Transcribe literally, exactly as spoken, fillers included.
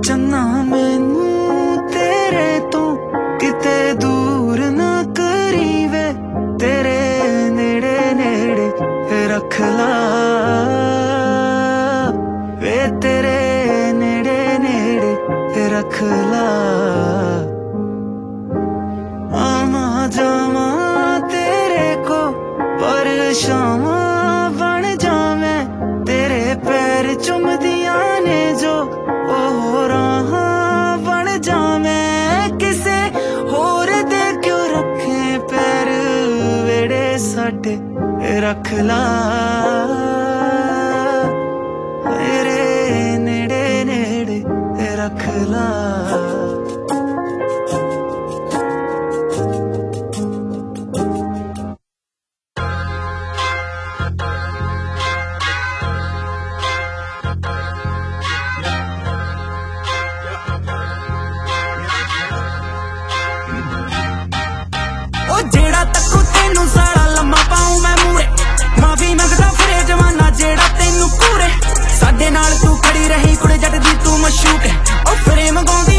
चन्ना मैनू तेरे तो किते दूर ना करी वे, तेरे नेड़े नेड़े रख ला वे, तेरे नेड़े नेड़े रख ला। आमा जावा तेरे को परछावां बन जावे, तेरे पैर चुमदियां ने जो ओ राह बन जावे। किसे होर दे क्यों रखे पैर वेड़े साडे रख ला मेरे नेड़े नेड़े रख ला। जेड़ा तकू तेनू साड़ा लम्मा पाऊं मैं मूरे, माफी मंगदा फिरे जमाना जेड़ा तेनू कूरे। साडे नाल तू खड़ी रही कुड़े जट दी तू मशूक है, ओ फिरे मंगाउंदी